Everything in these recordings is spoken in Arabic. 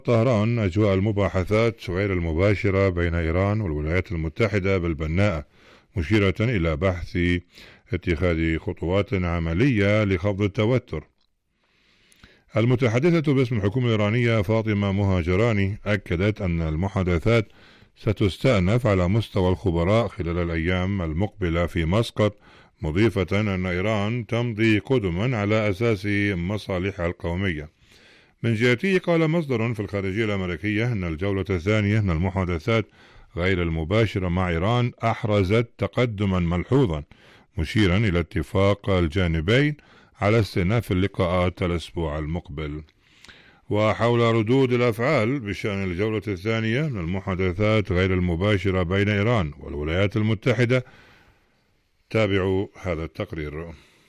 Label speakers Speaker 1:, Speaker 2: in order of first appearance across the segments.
Speaker 1: طهران أجواء المباحثات غير المباشرة بين إيران والولايات المتحدة بالبناءة، مشيرة إلى بحث اتخاذ خطوات عملية لخفض التوتر. المتحدثة باسم الحكومة الإيرانية فاطمة مهاجراني أكدت أن المحادثات ستستأنف على مستوى الخبراء خلال الأيام المقبلة في مسقط، مضيفة أن إيران تمضي قدما على أساس مصالحها القومية. من جهته قال مصدر في الخارجية الأمريكية أن الجولة الثانية من المحادثات غير المباشرة مع إيران أحرزت تقدما ملحوظا، مشيرا إلى اتفاق الجانبين على استئناف اللقاءات الأسبوع المقبل. وحول ردود الأفعال بشأن الجولة الثانية من المحادثات غير المباشرة بين إيران والولايات المتحدة، تابعوا هذا التقرير.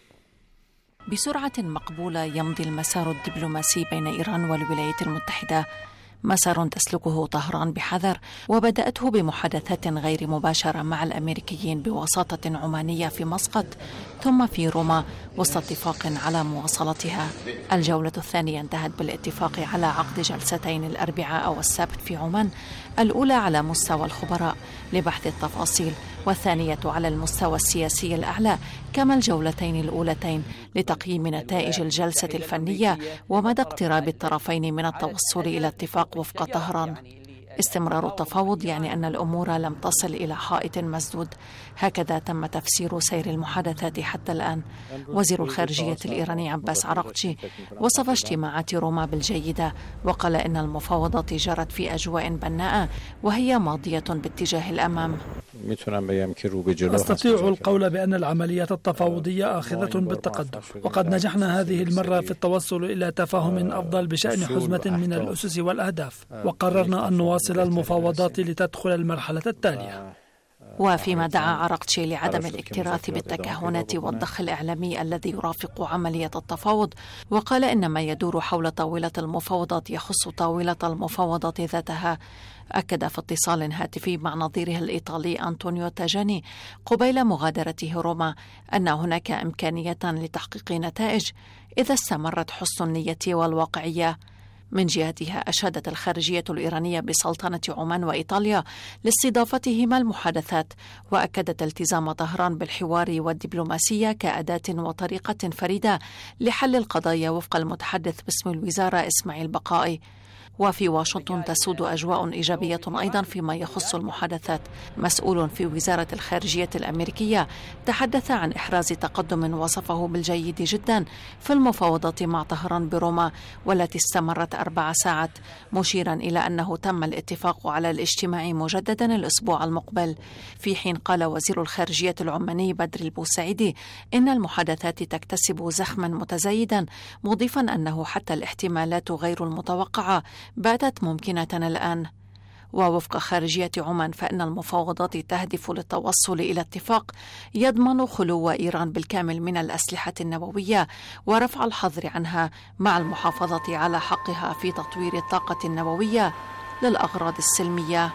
Speaker 2: بسرعة مقبولة يمضي المسار الدبلوماسي بين إيران والولايات المتحدة، مسار تسلكه طهران بحذر، وبدأته بمحادثات غير مباشرة مع الأمريكيين بوساطة عمانية في مسقط، ثم في روما وسط اتفاق على مواصلتها. الجولة الثانية انتهت بالاتفاق على عقد جلستين الأربعاء والسبت في عمان، الأولى على مستوى الخبراء لبحث التفاصيل، والثانية على المستوى السياسي الأعلى، كما الجولتين الأولتين لتقييم نتائج الجلسة الفنية ومدى اقتراب الطرفين من التوصل إلى اتفاق وفق طهران. استمرار التفاوض يعني أن الأمور لم تصل إلى حائط مسدود، هكذا تم تفسير سير المحادثات حتى الآن. وزير الخارجية الإيراني عباس عراقجي وصف اجتماعات روما بالجيدة، وقال إن المفاوضات جرت في أجواء بناءة وهي ماضية باتجاه الأمام.
Speaker 3: أستطيع القول بأن العمليات التفاوضية آخذة بالتقدم، وقد نجحنا هذه المرة في التوصل إلى تفاهم أفضل بشأن حزمة من الأسس والأهداف، وقررنا أن نواصل المفاوضات لتدخل المرحلة التالية.
Speaker 2: وفيما دعا عراقجي لعدم الاكتراث بالتكهنات والضخ الإعلامي الذي يرافق عملية التفاوض، وقال إن ما يدور حول طاولة المفاوضات يخص طاولة المفاوضات ذاتها. أكد في اتصال هاتفي مع نظيره الإيطالي أنطونيو تاجاني قبيل مغادرته روما أن هناك إمكانية لتحقيق نتائج إذا استمرت حسن النية والواقعية. من جهتها أشادت الخارجية الإيرانية بسلطنة عمان وإيطاليا لاستضافتهما المحادثات، وأكدت التزام طهران بالحوار والدبلوماسية كأداة وطريقة فريدة لحل القضايا وفق المتحدث باسم الوزارة إسماعيل بقائي. وفي واشنطن تسود أجواء إيجابية أيضا فيما يخص المحادثات. مسؤول في وزارة الخارجية الأمريكية تحدث عن إحراز تقدم وصفه بالجيد جدا في المفاوضات مع طهران بروما والتي استمرت 4 ساعات، مشيرا إلى أنه تم الاتفاق على الاجتماع مجددا الأسبوع المقبل. في حين قال وزير الخارجية العماني بدر البوسعيدي إن المحادثات تكتسب زخما متزايدا، مضيفا أنه حتى الاحتمالات غير المتوقعة باتت ممكنة الآن. ووفق خارجية عمان فإن المفاوضات تهدف للتوصل إلى اتفاق يضمن خلو إيران بالكامل من الأسلحة النووية ورفع الحظر عنها، مع المحافظة على حقها في تطوير الطاقة النووية للأغراض السلمية.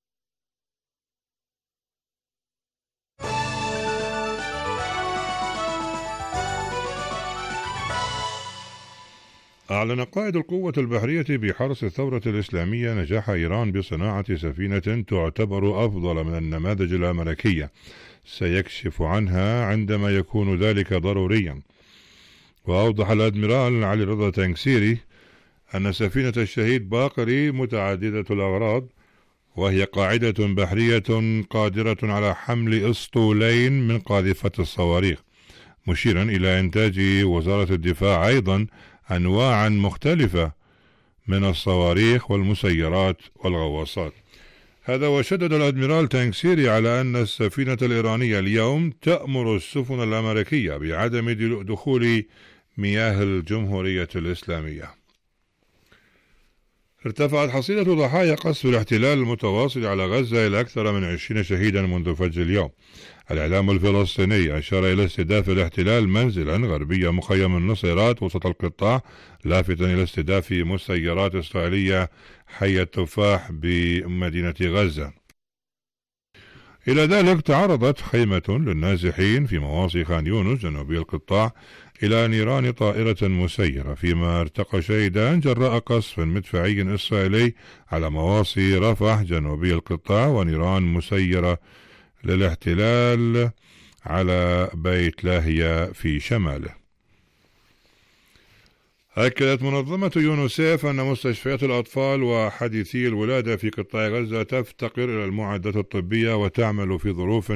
Speaker 1: أعلن قائد القوة البحرية بحرس الثورة الإسلامية نجاح إيران بصناعة سفينة تعتبر أفضل من النماذج الأمريكية، سيكشف عنها عندما يكون ذلك ضروريا. وأوضح الأدميرال علي رضا تنكسيري أن سفينة الشهيد باقري متعددة الأغراض، وهي قاعدة بحرية قادرة على حمل أسطولين من قاذفة الصواريخ، مشيرا إلى إنتاج وزارة الدفاع أيضا أنواعا مختلفة من الصواريخ والمسيرات والغواصات. هذا وشدد الأدميرال تانكسيري على أن السفينة الإيرانية اليوم تأمر السفن الأمريكية بعدم دخول مياه الجمهورية الإسلامية. ارتفعت حصيلة ضحايا قصف الاحتلال المتواصل على غزة إلى أكثر من 20 شهيدا منذ فجر اليوم. الإعلام الفلسطيني أشار إلى استهداف الاحتلال منزلا غربي مخيم النصيرات وسط القطاع، لافتا إلى استهداف مسيرات إسرائيلية حي التفاح بمدينة غزة. إلى ذلك تعرضت خيمة للنازحين في مواصي خان يونس جنوبي القطاع إلى نيران طائرة مسيرة، فيما ارتقى شيدان جراء قصف مدفعي إسرائيلي على مواصي رفح جنوبي القطاع ونيران مسيرة للاحتلال على بيت لاهيا في شماله. أكدت منظمة يونسيف أن مستشفيات الأطفال وحديثي الولادة في قطاع غزة تفتقر إلى المعدات الطبية وتعمل في ظروف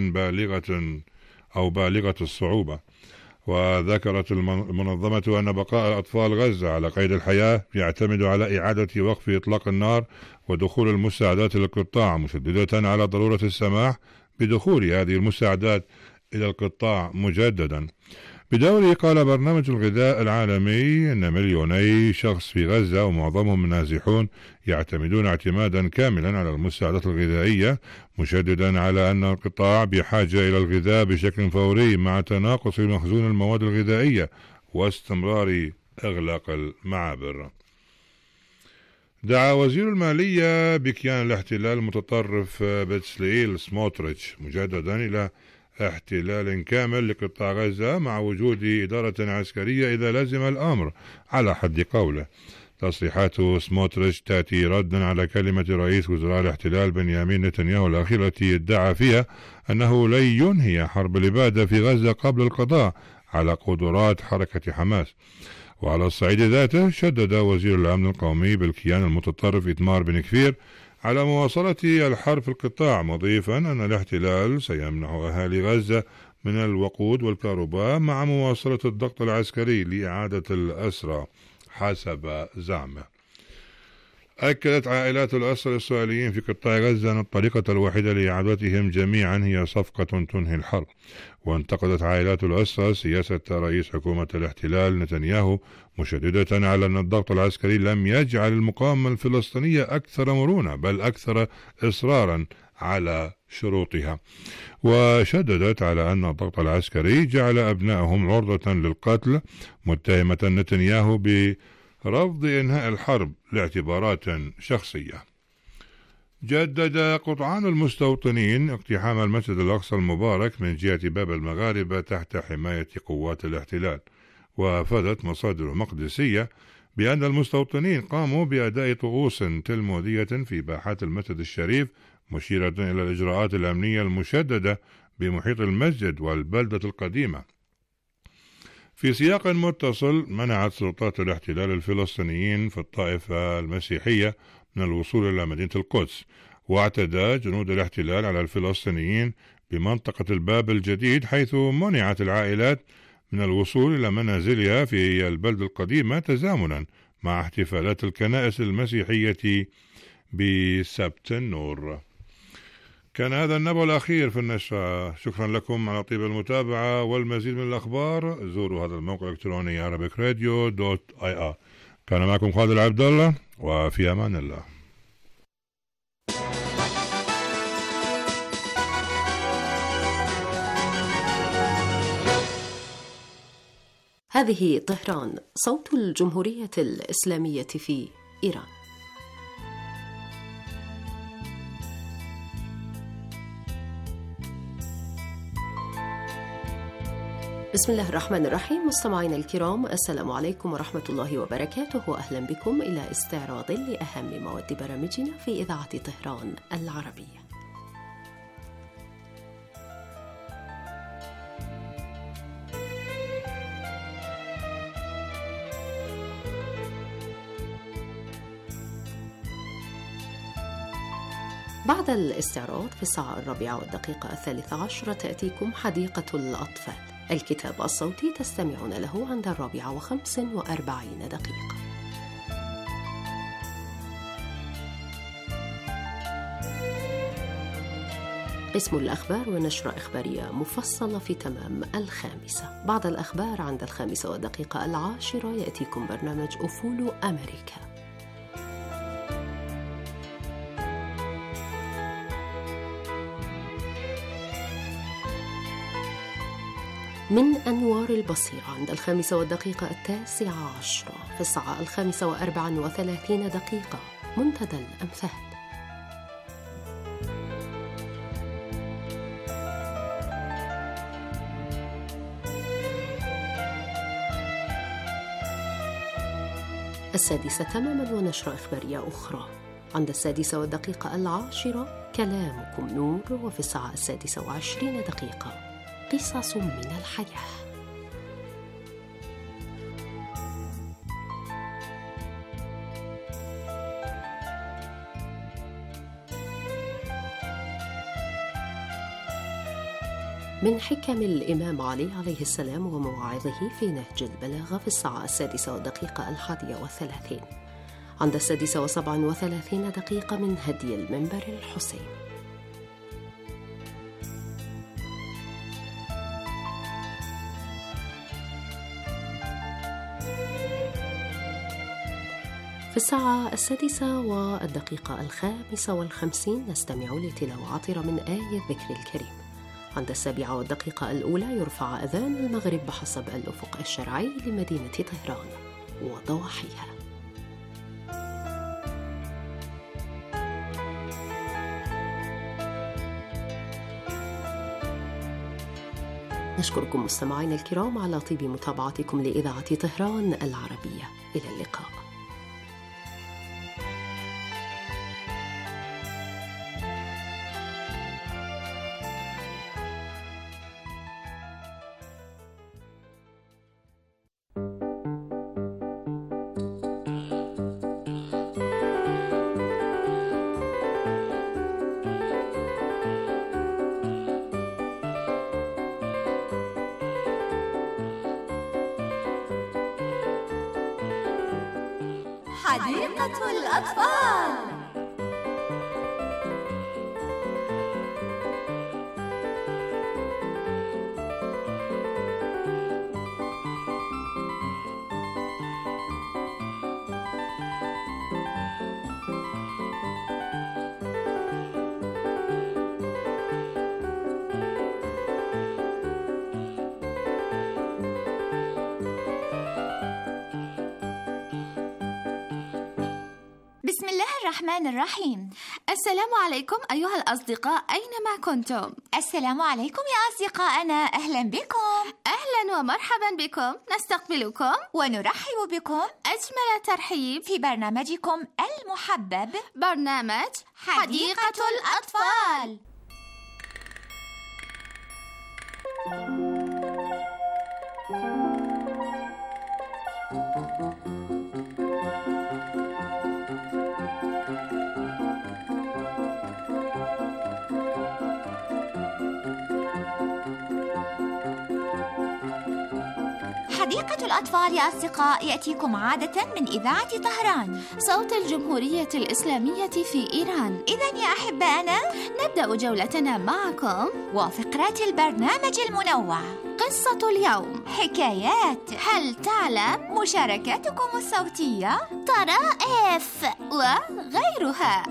Speaker 1: بالغة الصعوبة. وذكرت المنظمة أن بقاء أطفال غزة على قيد الحياة يعتمد على إعادة وقف إطلاق النار ودخول المساعدات للقطاع، مشددة على ضرورة السماح بدخول هذه المساعدات إلى القطاع مجددا. بدوره قال برنامج الغذاء العالمي أن مليوني شخص في غزة ومعظمهم نازحون يعتمدون اعتمادا كاملا على المساعدات الغذائية، مشددا على أن القطاع بحاجة إلى الغذاء بشكل فوري مع تناقص مخزون المواد الغذائية واستمرار إغلاق المعابر. دعا وزير المالية بكيان الاحتلال المتطرف بتسليل سموتريتش مجددا إلى احتلال كامل لقطاع غزة مع وجود إدارة عسكرية إذا لزم الأمر على حد قوله. تصريحات سموتريتش تأتي ردا على كلمة رئيس وزراء الاحتلال بنيامين نتنياهو الأخيرة التي ادعى فيها أنه لن ينهي حرب الإبادة في غزة قبل القضاء على قدرات حركة حماس. وعلى الصعيد ذاته شدد وزير الأمن القومي بالكيان المتطرف إتمار بن كفير على مواصلة الحرب في القطاع، مضيفا أن الاحتلال سيمنح أهالي غزة من الوقود والكهرباء مع مواصلة الضغط العسكري لإعادة الأسرى حسب زعمه. أكدت عائلات الأسرى الإسرائيليين في قطاع غزة أن الطريقة الوحيدة لإعادتهم جميعا هي صفقة تنهي الحرب. وانتقدت عائلات الأسرى سياسة رئيس حكومة الاحتلال نتنياهو، مشددة على أن الضغط العسكري لم يجعل المقاومة الفلسطينية أكثر مرونة بل أكثر إصرارا على شروطها. وشددت على أن الضغط العسكري جعل أبنائهم عرضة للقتل، متهمة نتنياهو برفض إنهاء الحرب لاعتبارات شخصية. جدد قطعان المستوطنين اقتحام المسجد الأقصى المبارك من جهة باب المغاربة تحت حماية قوات الاحتلال. وأفادت مصادر مقدسية بأن المستوطنين قاموا بأداء طقوس تلمودية في باحات المسجد الشريف، مشيرة إلى الإجراءات الأمنية المشددة بمحيط المسجد والبلدة القديمة. في سياق متصل، منعت سلطات الاحتلال الفلسطينيين في الطائفة المسيحية من الوصول إلى مدينة القدس، واعتدى جنود الاحتلال على الفلسطينيين بمنطقة الباب الجديد، حيث منعت العائلات من الوصول إلى منازلها في البلدة القديمة تزامنا مع احتفالات الكنائس المسيحية بسبت النور. كان هذا النبأ الأخير في النشرة. شكرا لكم على طيب المتابعة، والمزيد من الأخبار زوروا هذا الموقع الإلكتروني arabicradio.ir. كان معكم خالد عبد الله، وفي أمان الله.
Speaker 4: هذه طهران، صوت الجمهورية الإسلامية في إيران. بسم الله الرحمن الرحيم. مستمعينا الكرام، السلام عليكم ورحمة الله وبركاته، وأهلا بكم إلى استعراض لأهم مواد برامجنا في إذاعة طهران العربية. بعد الاستعراض في الساعة 4:13 تأتيكم حديقة الأطفال، الكتاب الصوتي تستمعون له عند 4:45. قسم الأخبار ونشرة إخبارية مفصلة في تمام 5:00. بعد الأخبار عند 5:10 يأتيكم برنامج أفول أمريكا. من أنوار البصيرة عند 5:09. في الساعة 5:34 منتدى الأمثال. السادسة تماما ونشرة إخبارية أخرى. عند 6:10 كلامكم نور، وفي 6:26 قصص من الحياة. من حكم الإمام علي عليه السلام ومواعظه في نهج البلاغة في 6:31. عند 6:37 من هدي المنبر الحسين. في 6:55 نستمع لتلاوة عطرة من آية الذكر الكريم. عند 7:01 يرفع أذان المغرب بحسب الأفق الشرعي لمدينة طهران وضواحيها. نشكركم مستمعينا الكرام على طيب متابعتكم لإذاعة طهران العربية. إلى اللقاء.
Speaker 5: حديقة الأطفال.
Speaker 6: بسم الله الرحمن الرحيم. السلام عليكم أيها الأصدقاء أينما كنتم.
Speaker 5: السلام عليكم يا أصدقائنا، أهلا بكم.
Speaker 6: أهلا ومرحبا بكم، نستقبلكم
Speaker 5: ونرحب بكم
Speaker 6: أجمل ترحيب
Speaker 5: في برنامجكم المحبب،
Speaker 6: برنامج حديقة الأطفال.
Speaker 5: حديقة الأطفال يا أصدقاء يأتيكم عادة من إذاعة طهران،
Speaker 6: صوت الجمهورية الإسلامية في إيران.
Speaker 5: إذن يا أحبائنا
Speaker 6: نبدأ جولتنا معكم
Speaker 5: وفقرات البرنامج المنوع.
Speaker 6: قصة اليوم،
Speaker 5: حكايات،
Speaker 6: هل تعلم،
Speaker 5: مشاركاتكم الصوتية،
Speaker 6: طرائف وغيرها.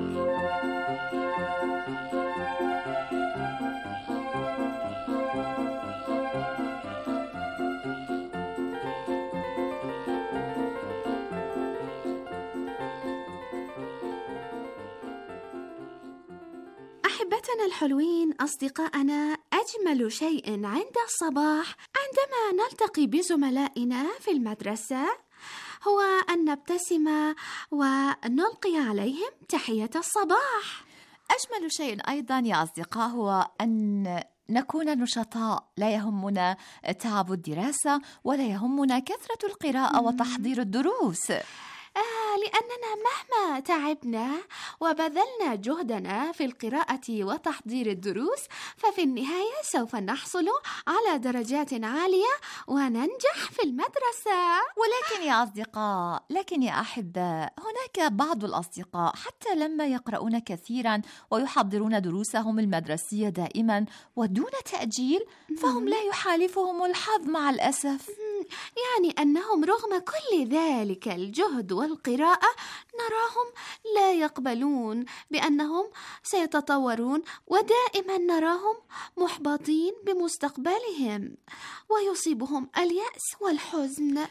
Speaker 6: أحبتنا الحلوين، أصدقائنا، أجمل شيء عند الصباح عندما نلتقي بزملائنا في المدرسة هو أن نبتسم ونلقي عليهم تحية الصباح.
Speaker 2: أجمل شيء أيضا يا أصدقاء هو أن نكون نشطاء، لا يهمنا تعب الدراسة ولا يهمنا كثرة القراءة وتحضير الدروس،
Speaker 6: لأننا مهما تعبنا وبذلنا جهدنا في القراءة وتحضير الدروس ففي النهاية سوف نحصل على درجات عالية وننجح في المدرسة.
Speaker 2: ولكن يا أصدقاء، لكن يا أحباء، هناك بعض الأصدقاء حتى لما يقرؤون كثيرا ويحضرون دروسهم المدرسية دائما ودون تأجيل فهم لا يحالفهم الحظ مع الأسف.
Speaker 6: يعني أنهم رغم كل ذلك الجهد والقراءة نراهم لا يقبلون بأنهم سيتطورون، ودائما نراهم محبطين بمستقبلهم ويصيبهم اليأس والحزن.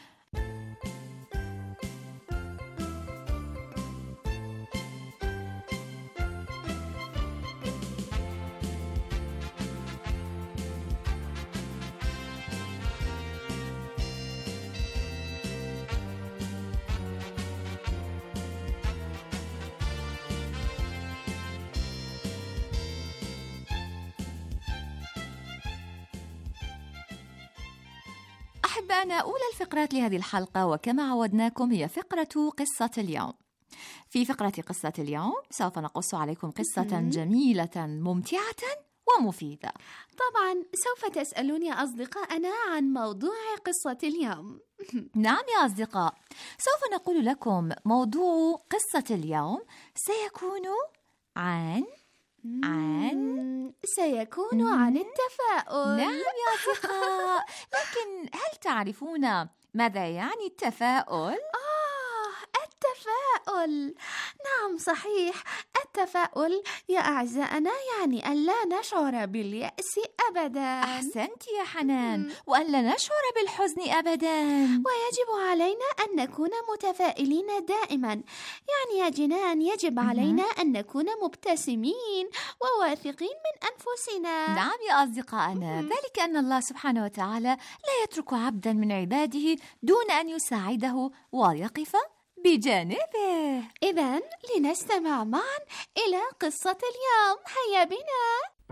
Speaker 7: أحبائنا، أولى الفقرات لهذه الحلقة وكما عودناكم هي فقرة قصة اليوم. في فقرة قصة اليوم سوف نقص عليكم قصة جميلة ممتعة ومفيدة.
Speaker 6: طبعا سوف تسألون يا أصدقائنا عن موضوع قصة اليوم.
Speaker 7: نعم يا أصدقاء، سوف نقول لكم موضوع قصة اليوم سيكون
Speaker 6: سيكون عن التفاؤل.
Speaker 7: نعم يا أصدقاء، لكن هل تعرفون ماذا يعني التفاؤل؟
Speaker 6: التفاؤل، نعم صحيح. التفاؤل يا أعزائنا يعني أن لا نشعر باليأس أبدا.
Speaker 7: أحسنت يا حنان، وأن لا نشعر بالحزن أبدا.
Speaker 6: ويجب علينا أن نكون متفائلين دائما. يعني يا جنان يجب علينا أن نكون مبتسمين وواثقين من أنفسنا.
Speaker 7: نعم يا أصدقائنا، ذلك أن الله سبحانه وتعالى لا يترك عبدا من عباده دون أن يساعده ويقف بجانبه.
Speaker 6: إذن لنستمع معا إلى قصة اليوم. هيا بنا.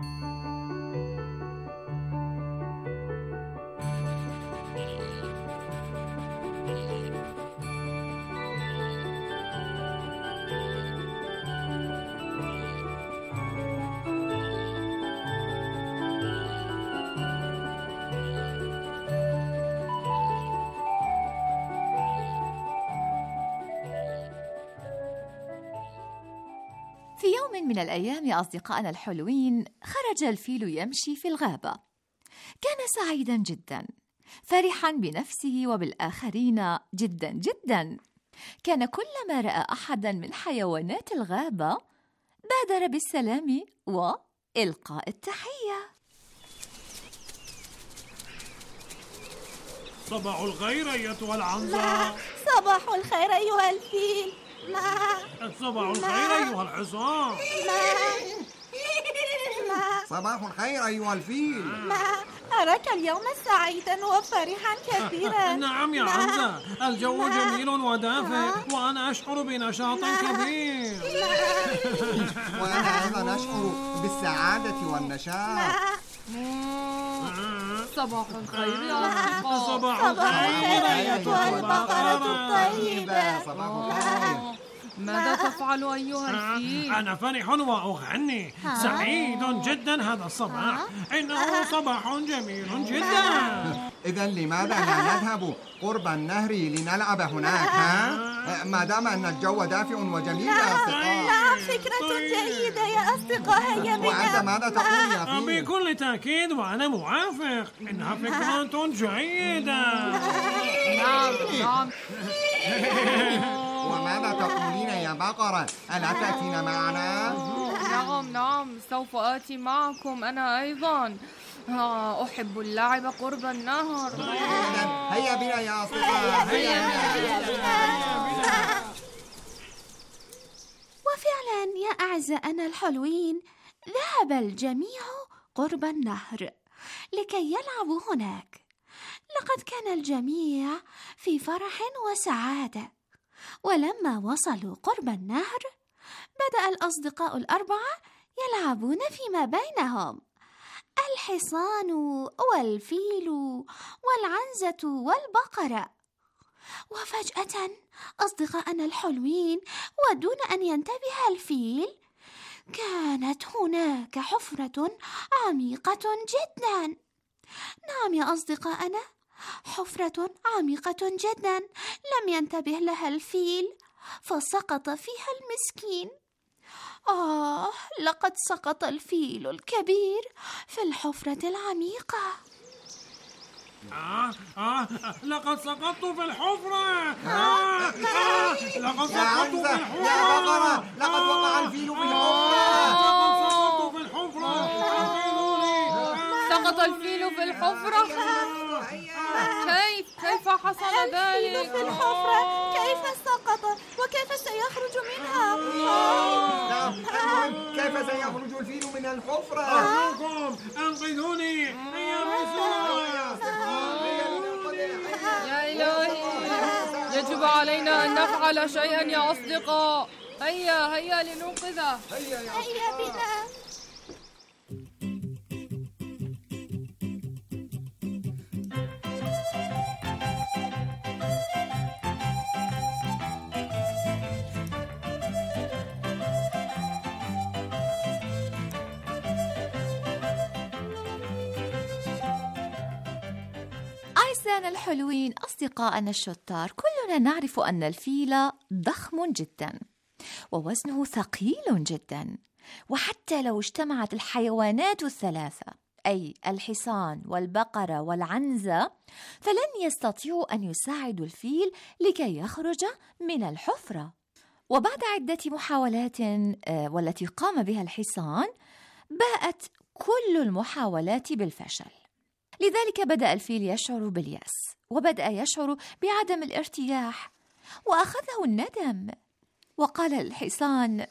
Speaker 7: في يوم من الأيام يا أصدقائنا الحلوين، خرج الفيل يمشي في الغابة. كان سعيداً جداً، فرحاً بنفسه وبالآخرين جداً جداً. كان كلما رأى أحداً من حيوانات الغابة بادر بالسلام وإلقاء التحية.
Speaker 8: صباح الخير أيتها العنزة.
Speaker 6: صباح الخير أيها الفيل.
Speaker 8: صباح الخير أيها الحصان.
Speaker 9: صباح الخير أيها الفيل.
Speaker 6: أراك اليوم سعيدا وفرحا كثيرا.
Speaker 8: نعم يا عنزة، الجو جميل ودافئ وأنا أشعر بنشاط كبير.
Speaker 9: وأنا أيضا أشعر بالسعادة والنشاط.
Speaker 10: صباح الخير يا أصدقاء.
Speaker 8: صباح الخير أيتها
Speaker 6: البقرة الطيبة.
Speaker 9: صباح الخير.
Speaker 10: ماذا تفعل أيها الفيل؟
Speaker 8: أنا فرح وأغني. سعيد جدا هذا الصباح، إنه صباح جميل جدا.
Speaker 9: إذن لماذا لا نذهب قرب النهر لنلعب هناك؟ ما دام أن الجو دافئ وجميل يا أصدقاء.
Speaker 6: نعم، فكرة جيدة يا أصدقاء. هيا بنا.
Speaker 9: وأنت ماذا تقول يا فيل؟
Speaker 8: بكل تأكيد وأنا موافق، إنها فكرة جيدة.
Speaker 10: نعم.
Speaker 9: وماذا تقولين يا بقرة؟ ألا تأتين معنا؟
Speaker 10: نعم، سوف آتي معكم أنا أيضا. أحب اللعب قرب النهر.
Speaker 9: هيا بنا يا أصدقاء. هيا بنا.
Speaker 6: وفعلا يا أعزائنا الحلوين، ذهب الجميع قرب النهر لكي يلعبوا هناك. لقد كان الجميع في فرح وسعادة. ولما وصلوا قرب النهر، بدأ الأصدقاء الأربعة يلعبون فيما بينهم، الحصان والفيل والعنزة والبقرة. وفجأة أصدقائنا الحلوين، ودون أن ينتبه الفيل، كانت هناك حفرة عميقة جدا. نعم يا أصدقائنا، حفرة عميقة جدا لم ينتبه لها الفيل، فسقط فيها المسكين. لقد سقط الفيل الكبير في الحفرة العميقة.
Speaker 8: لقد سقطت في الحفرة. لقد سقطت في الحفرة
Speaker 9: يا بقرة، لقد وقع الفيل في الحفرة.
Speaker 8: لقد سقطت في الحفرة.
Speaker 10: سقط الفيل في الحفرة. كيف حصل ذلك؟
Speaker 6: في الحفرة، كيف سقط وكيف سيخرج منها؟
Speaker 9: كيف سيخرج الفيل من الحفرة؟
Speaker 8: أرجوكم أنقذوني. هيا بسرعة.
Speaker 10: يا إلهي، يجب علينا أن نفعل شيئا يا أصدقاء. هيا لننقذه.
Speaker 6: هيا بنا.
Speaker 7: أعزائنا الحلوين، أصدقائنا الشطار، كلنا نعرف أن الفيل ضخم جدا ووزنه ثقيل جدا، وحتى لو اجتمعت الحيوانات الثلاثة أي الحصان والبقرة والعنزة فلن يستطيعوا أن يساعدوا الفيل لكي يخرج من الحفرة. وبعد عدة محاولات والتي قام بها الحصان باءت كل المحاولات بالفشل. لذلك بدأ الفيل يشعر باليأس، وبدأ يشعر بعدم الارتياح، وأخذه الندم، وقال للحصان: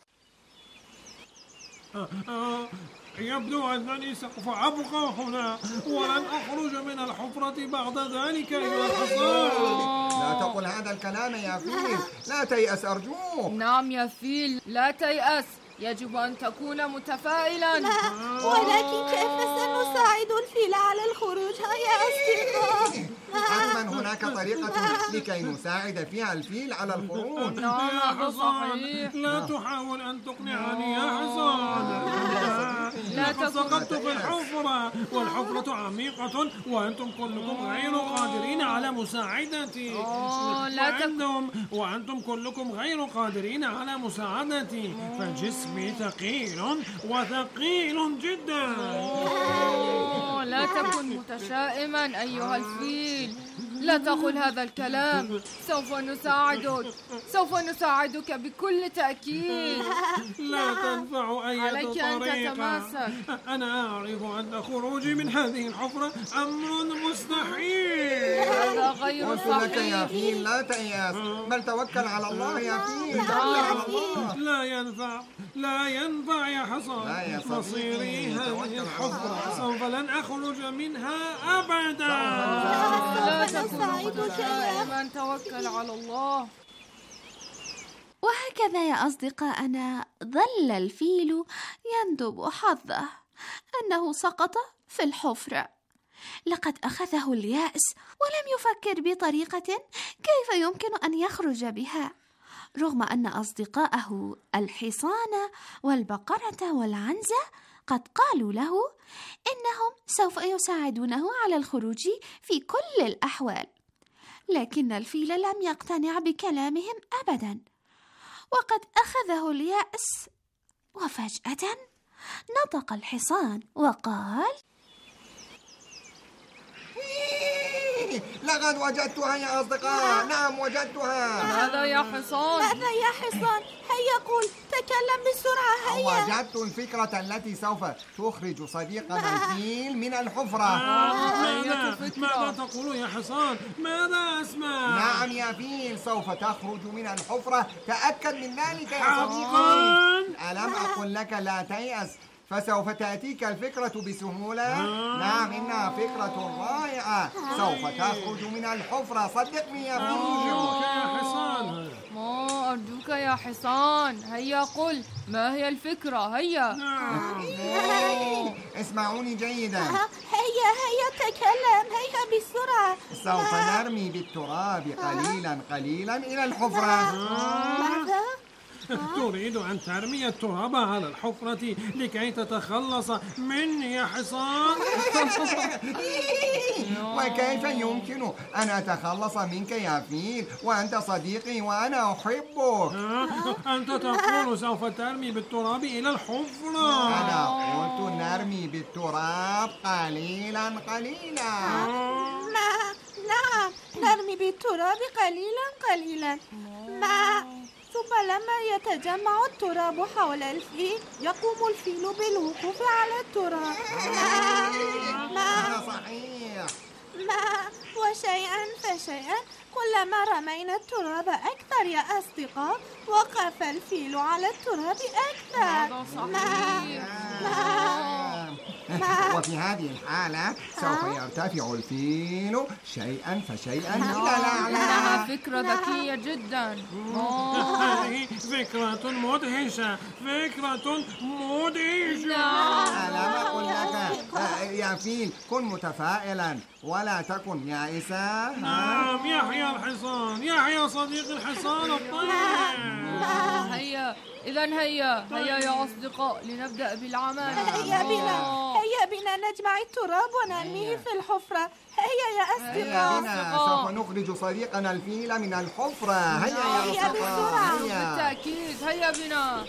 Speaker 8: يبدو أنني سوف أبقى هنا ولن أخرج من الحفرة بعد ذلك أيها الحصان.
Speaker 9: لا تقل هذا الكلام يا فيل، لا تيأس أرجوك.
Speaker 10: نعم يا فيل، لا تيأس، يجب أن تكون متفائلا.
Speaker 6: ولكن كيف سنساعد الفيل على الخروج يا أصدقاء؟
Speaker 9: حتما هناك طريقة لكي نساعد فيها الفيل على الخروج.
Speaker 10: نعم
Speaker 8: يا حصان، لا تحاول أن تقنعني يا حصان. لقد سقطت في الحفرة والحفرة عميقة وأنتم كلكم غير قادرين على مساعدتي. وأنتم كلكم غير قادرين على مساعدتي، فجسمي ثقيل وثقيل جدا.
Speaker 10: لا تكن متشائما أيها الفيل، لا تقل هذا الكلام، سوف نساعدك بكل تأكيد.
Speaker 8: لا تنفع أي
Speaker 10: عليك
Speaker 8: طريقة.
Speaker 10: أن تتماسك.
Speaker 8: أنا أعرف أن خروجي من هذه الحفرة أمر مستحيل.
Speaker 10: هذا غير
Speaker 9: قلت لك يا
Speaker 10: صحيح.
Speaker 9: فيل لا تيأس، بل توكل على الله يا فيل، توكل على الله.
Speaker 8: لا ينفع يا حصان.
Speaker 9: لا يستطيع.
Speaker 8: مصيري هذه الحفرة سوف لن أخرج منها أبدا.
Speaker 10: لا تكن متشائما، توكل على الله.
Speaker 6: وهكذا يا أصدقائنا ظل الفيل يندب حظه أنه سقط في الحفرة. لقد أخذه اليأس ولم يفكر بطريقة كيف يمكن أن يخرج بها، رغم أن أصدقائه الحصان والبقرة والعنزة قد قالوا له إنهم سوف يساعدونه على الخروج في كل الأحوال. لكن الفيل لم يقتنع بكلامهم أبدا، وقد أخذه اليأس. وفجأة نطق الحصان وقال:
Speaker 9: لقد وجدتها يا أصدقاء، نعم وجدتها.
Speaker 10: ماذا يا حصان؟
Speaker 6: هيا قل، تكلم بسرعة، هيا.
Speaker 9: وجدت الفكرة التي سوف تخرج صديقنا الفيل من الحفرة.
Speaker 8: ماذا تقول يا حصان؟ ماذا أسمع؟
Speaker 9: نعم يا فيل، سوف تخرج من الحفرة، تأكد من ذلك يا صديقي.
Speaker 8: حقا؟
Speaker 9: ألم أقل لك لا تيأس، فسوف تأتيك الفكرة بسهولة. نعم، إنها فكرة رائعة، سوف تخرج من الحفرة، صدقني يا فيل.
Speaker 8: يا حصان.
Speaker 10: أرجوك يا حصان، هيا قل، ما هي الفكرة؟ هيا.
Speaker 9: اسمعوني جيدا.
Speaker 6: هيا تكلم، هيا بسرعة.
Speaker 9: سوف نرمي بالتراب قليلا قليلا إلى الحفرة.
Speaker 6: ماذا؟
Speaker 8: تريد أن ترمي التراب على الحفرة لكي تتخلص مني يا حصان؟
Speaker 9: وكيف يمكن أن أتخلص منك يا فيل وأنت صديقي وأنا أحبك؟
Speaker 8: أنت تقول سوف ترمي بالتراب إلى الحفرة.
Speaker 9: أنا قلت نرمي بالتراب قليلا قليلا.
Speaker 6: نعم، نرمي بالتراب قليلا قليلا. ثم لما يتجمع التراب حول الفيل يقوم الفيل بالوقوف على التراب.
Speaker 9: صحيح.
Speaker 6: وشيئا فشيئا كلما رمينا التراب أكثر يا أصدقاء وقف الفيل على التراب أكثر.
Speaker 9: وفي هذه الحالة سوف يرتفع الفيل شيئا فشيئا إلى الأعلى.
Speaker 10: إنها فكرة ذكية جدا.
Speaker 8: هذه فكرة مدهشة، فكرة مدهشة.
Speaker 9: ألم أقل لك يا فيل كن متفائلا، ولا تكن يائسا.
Speaker 8: نعم، يحيى الحصان، يحيى صديق الحصان الطيب.
Speaker 10: هيا إذن هيا يا أصدقاء لنبدأ بالعمل.
Speaker 11: هيا بنا نجمع التراب ونرميه في الحفرة. هيا يا أصدقاء.
Speaker 9: هيا بنا، سوف نخرج صديقنا الفيل من الحفرة. هيا يا أصدقاء.
Speaker 10: بالتأكيد، هيا بنا.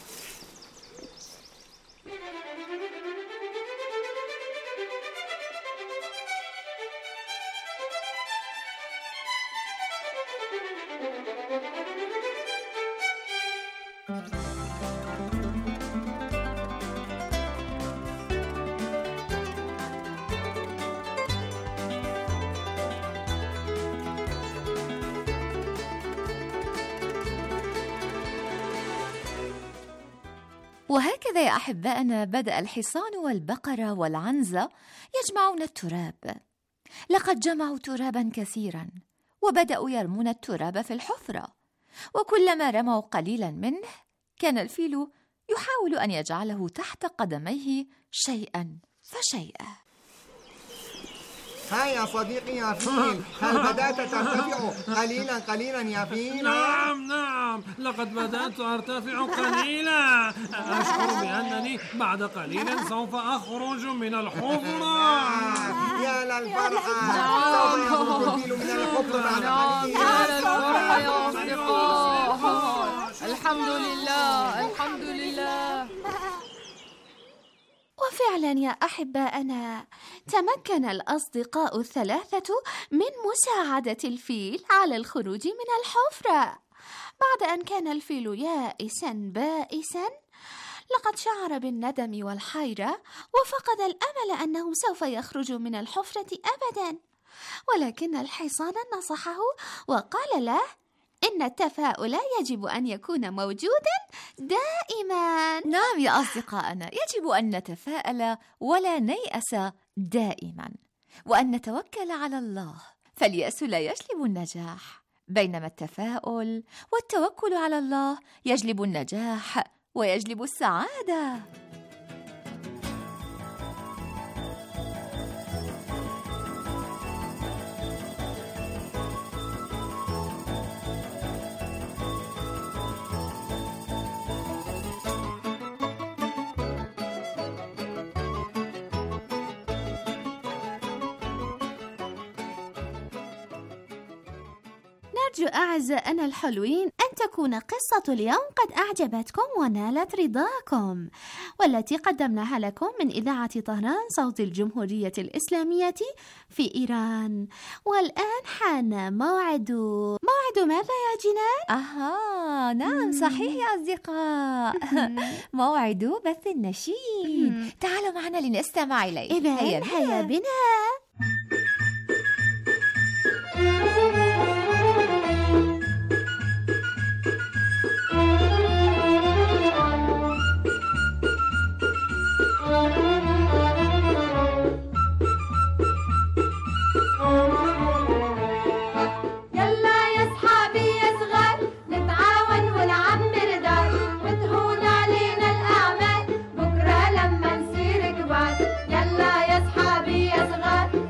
Speaker 7: وهكذا يا أحبائنا بدأ الحصان والبقرة والعنزة يجمعون التراب. لقد جمعوا ترابا كثيرا وبدأوا يرمون التراب في الحفرة، وكلما رموا قليلا منه كان الفيل يحاول أن يجعله تحت قدميه شيئا فشيئا.
Speaker 9: هيا صديقي يا فيل، هل بدأت ترتفع قليلا يا فيل؟
Speaker 8: نعم، لقد بدأت أرتفع قليلا. أشعر بأنني بعد قليل سوف أخرج من الحفرة.
Speaker 9: يا للفرحة، سوف يخرج الفيل من الحفرة بعد قليل.
Speaker 10: يا للفرحة يا أصدقاء. الحمد لله.
Speaker 6: وفعلا يا أحبائنا، تمكن الأصدقاء الثلاثة من مساعدة الفيل على الخروج من الحفرة. بعد أن كان الفيل يائسا بائسا، لقد شعر بالندم والحيرة وفقد الأمل أنه سوف يخرج من الحفرة أبدا. ولكن الحصان نصحه وقال له إن التفاؤل يجب أن يكون موجودا دائما.
Speaker 7: نعم يا أصدقائنا، يجب أن نتفاءل ولا نيأس دائما، وأن نتوكل على الله، فاليأس لا يجلب النجاح، بينما التفاؤل والتوكل على الله يجلب النجاح ويجلب السعادة.
Speaker 6: نرجو أعزائنا الحلوين أن تكون قصة اليوم قد أعجبتكم ونالت رضاكم، والتي قدمناها لكم من إذاعة طهران صوت الجمهورية الإسلامية في إيران. والآن حان موعد ماذا يا جنان؟
Speaker 7: نعم صحيح يا أصدقاء. موعد بث النشيد. تعالوا معنا لنستمع إليه.
Speaker 6: إذن هيا بنا.
Speaker 12: يلا يا صحابي يا صغار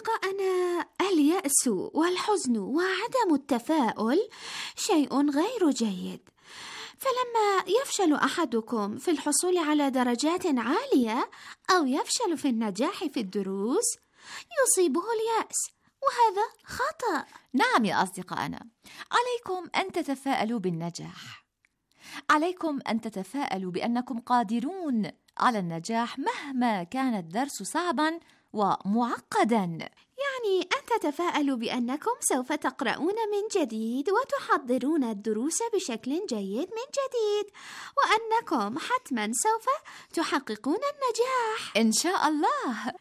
Speaker 6: أصدقائنا، اليأس والحزن وعدم التفاؤل شيء غير جيد، فلما يفشل أحدكم في الحصول على درجات عالية أو يفشل في النجاح في الدروس يصيبه اليأس، وهذا خطأ.
Speaker 7: نعم يا أصدقائنا، عليكم أن تتفائلوا بالنجاح، عليكم أن تتفائلوا بأنكم قادرون على النجاح مهما كان الدرس صعباً ومعقداً.
Speaker 6: يعني أن تتفائلوا بأنكم سوف تقرؤون من جديد وتحضرون الدروس بشكل جيد من جديد، وأنكم حتماً سوف تحققون النجاح
Speaker 7: إن شاء الله.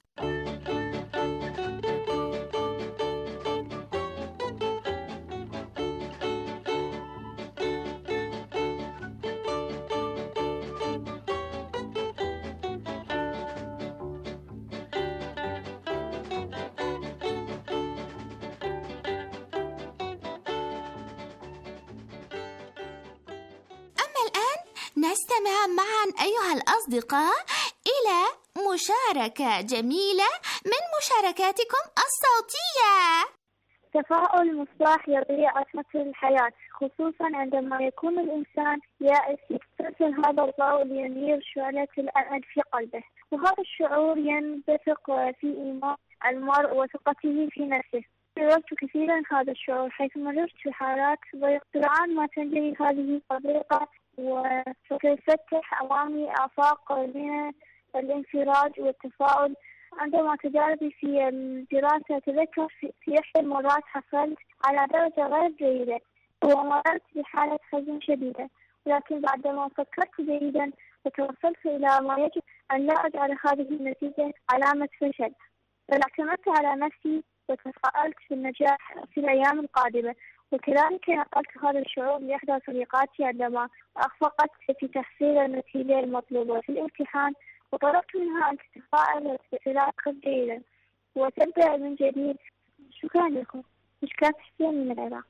Speaker 6: نستمع معا أيها الأصدقاء إلى مشاركة جميلة من مشاركاتكم الصوتية.
Speaker 12: تفاؤل مصباح يضيء عتمة الحياة، خصوصا عندما يكون الإنسان يائس، يسترسل هذا الضوء لينير شعلة الأمل في قلبه، وهذا الشعور ينبثق في إيمان المرء وثقته في نفسه. جربت كثيرا هذا الشعور حيث مررت في حالات ضيق، سرعان ما تنتهي هذه الضيقة وتفتح أمامي آفاق من الانفراج والتفاؤل. عندما تجاربي في الدراسة تذكر في إحدى المرات حصلت على درجة غير جيدة ومررت بحالة حزن شديدة، ولكن بعدما فكرت جيدا وتوصلت إلى ما يجب أن لا أجعل هذه النتيجة علامة فشل، بل اعتمدت على نفسي وتفائلت بالنجاح في الأيام القادمة. وكذلك نقلت هذا الشعور لإحدى صديقاتي عندما أخفقت في تحصيل النتيجة المطلوبة في الامتحان، وطلبت منها أن تتفائل وتتلاقى جيدا وتبدأ من جديد. شكرا لكم. مشكلة حسين من العراق.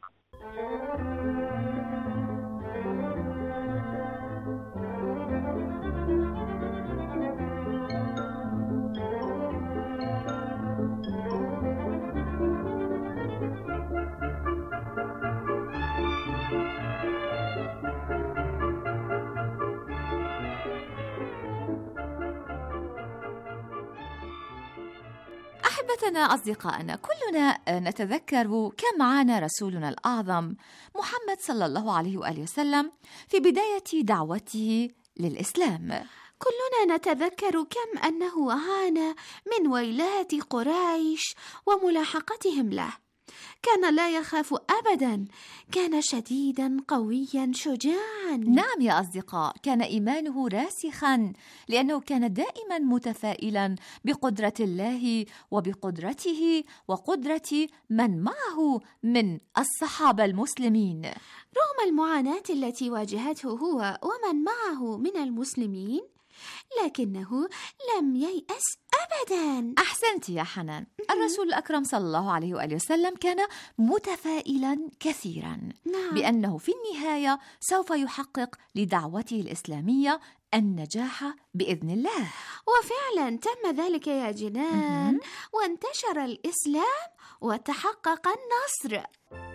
Speaker 7: أحبتنا أصدقائنا، كلنا نتذكر كم عانى رسولنا الأعظم محمد صلى الله عليه وآله وسلم في بداية دعوته للإسلام.
Speaker 6: كلنا نتذكر كم أنه عانى من ويلات قريش وملاحقتهم له. كان لا يخاف أبداً، كان شديداً قوياً شجاعاً.
Speaker 7: نعم يا أصدقاء، كان إيمانه راسخاً لأنه كان دائماً متفائلاً بقدرة الله وبقدرته وقدرة من معه من الصحابة المسلمين.
Speaker 6: رغم المعاناة التي واجهته هو ومن معه من المسلمين، لكنه لم ييأس أبداً.
Speaker 7: أحسنت يا حنان. الرسول الأكرم صلى الله عليه وآله وسلم كان متفائلاً كثيراً بأنه في النهاية سوف يحقق لدعوته الإسلامية النجاح بإذن الله.
Speaker 6: وفعلاً تم ذلك يا جنان، وانتشر الإسلام وتحقق النصر.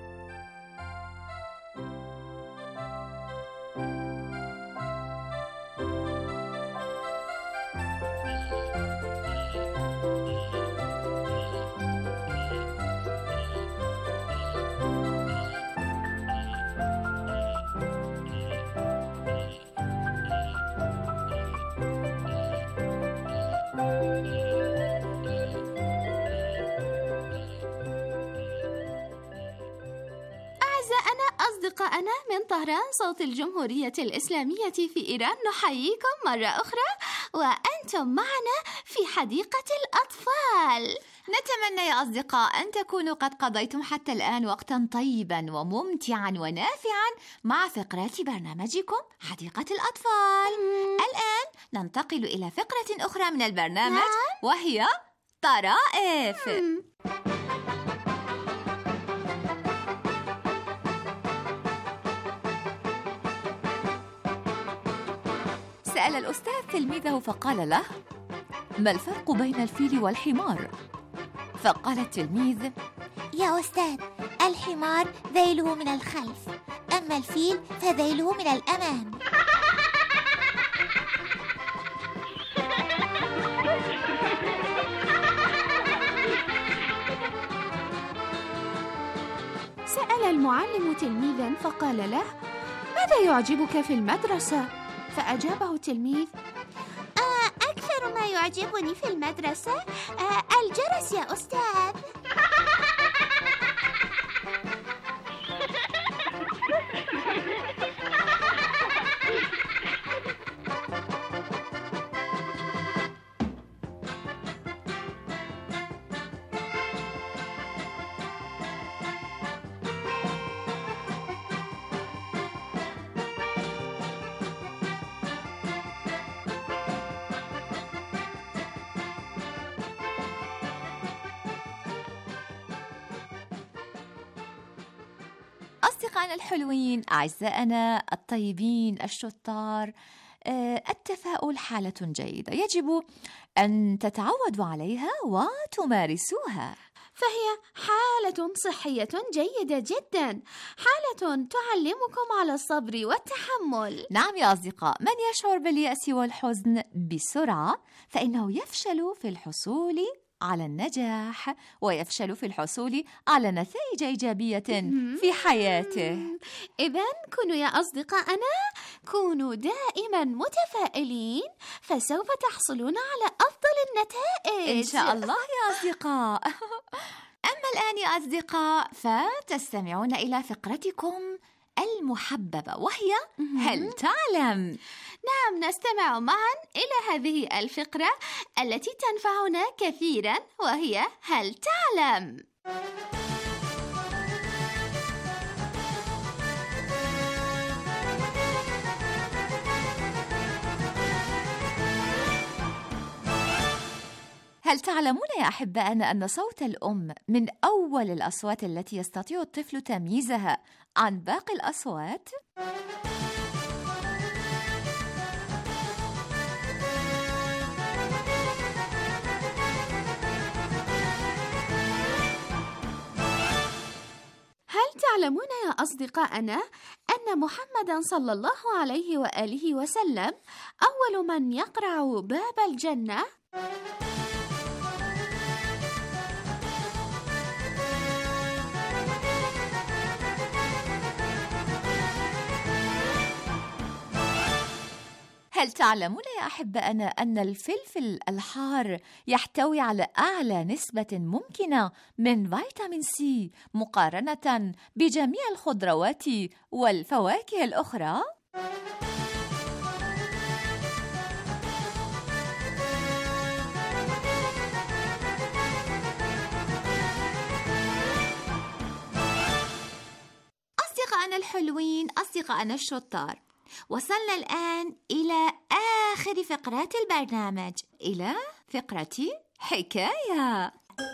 Speaker 6: أصدقائنا من طهران صوت الجمهورية الإسلامية في إيران، نحييكم مرة أخرى وأنتم معنا في حديقة الأطفال.
Speaker 7: نتمنى يا أصدقاء أن تكونوا قد قضيتم حتى الآن وقتا طيبا وممتعا ونافعا مع فقرات برنامجكم حديقة الأطفال. الآن ننتقل إلى فقرة أخرى من البرنامج وهي طرائف. سأل الأستاذ تلميذه فقال له: ما الفرق بين الفيل والحمار؟ فقال التلميذ:
Speaker 5: يا أستاذ، الحمار ذيله من الخلف، أما الفيل فذيله من الأمام.
Speaker 6: سأل المعلم تلميذا فقال له: ماذا يعجبك في المدرسة؟ فأجابه التلميذ:
Speaker 5: أكثر ما يعجبني في المدرسة الجرس يا أستاذ.
Speaker 7: أصدقائنا الحلوين، أعزائنا الطيبين الشطار، التفاؤل حالة جيدة يجب أن تتعودوا عليها وتمارسوها،
Speaker 6: فهي حالة صحية جيدة جدا، حالة تعلمكم على الصبر والتحمل.
Speaker 7: نعم يا أصدقاء، من يشعر باليأس والحزن بسرعة فإنه يفشل في الحصول على النجاح ويفشل في الحصول على نتائج إيجابية في حياته.
Speaker 6: إذن كونوا يا أصدقائنا، كونوا دائما متفائلين، فسوف تحصلون على أفضل النتائج
Speaker 7: إن شاء الله يا أصدقاء. أما الآن يا أصدقاء فتستمعون إلى فقرتكم المحببة، وهي هل تعلم؟
Speaker 6: نعم، نستمع معا إلى هذه الفقرة التي تنفعنا كثيرا، وهي هل تعلم؟
Speaker 7: هل تعلمون يا أحبائنا أن صوت الأم من أول الأصوات التي يستطيع الطفل تمييزها عن باقي الأصوات؟
Speaker 6: هل تعلمون يا أصدقائنا أن محمدًا صلى الله عليه وآله وسلم أول من يقرع باب الجنة؟
Speaker 7: هل تعلمون يا أحبائنا أن الفلفل الحار يحتوي على أعلى نسبة ممكنة من فيتامين سي مقارنة بجميع الخضروات والفواكه الأخرى؟ أصدقائنا الحلوين، أصدقائنا الشطار، وصلنا الآن إلى آخر فقرات البرنامج، إلى فقرة حكاية.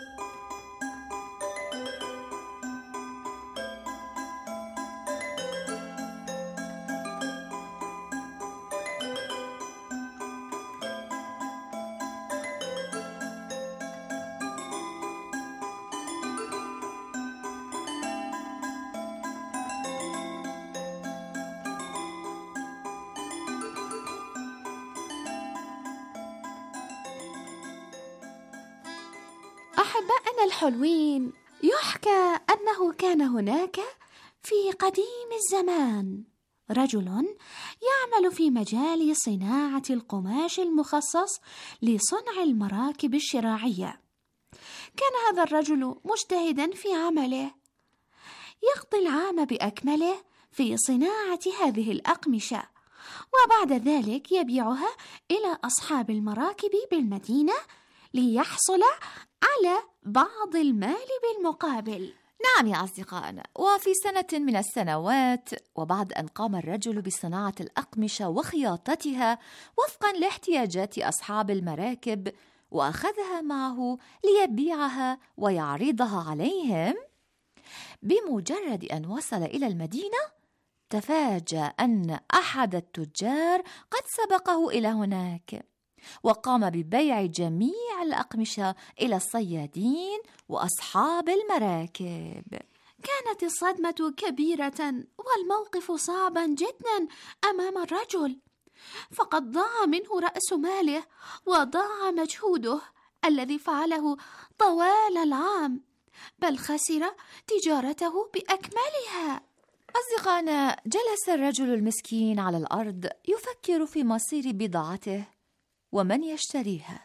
Speaker 6: أحبائنا الحلوين، يحكى أنه كان هناك في قديم الزمان رجل يعمل في مجال صناعة القماش المخصص لصنع المراكب الشراعية. كان هذا الرجل مجتهدا في عمله، يقضي العام بأكمله في صناعة هذه الأقمشة، وبعد ذلك يبيعها إلى أصحاب المراكب بالمدينة ليحصل على بعض المال بالمقابل.
Speaker 7: نعم يا أصدقائنا، وفي سنة من السنوات، وبعد أن قام الرجل بصناعة الأقمشة وخياطتها وفقا لاحتياجات أصحاب المراكب، وأخذها معه ليبيعها ويعرضها عليهم، بمجرد أن وصل إلى المدينة تفاجأ أن أحد التجار قد سبقه إلى هناك، وقام ببيع جميع الأقمشة إلى الصيادين وأصحاب المراكب.
Speaker 6: كانت الصدمة كبيرة والموقف صعبا جدا أمام الرجل، فقد ضاع منه رأس ماله وضاع مجهوده الذي فعله طوال العام، بل خسر تجارته بأكملها.
Speaker 7: أصدقائنا، جلس الرجل المسكين على الأرض يفكر في مصير بضاعته ومن يشتريها.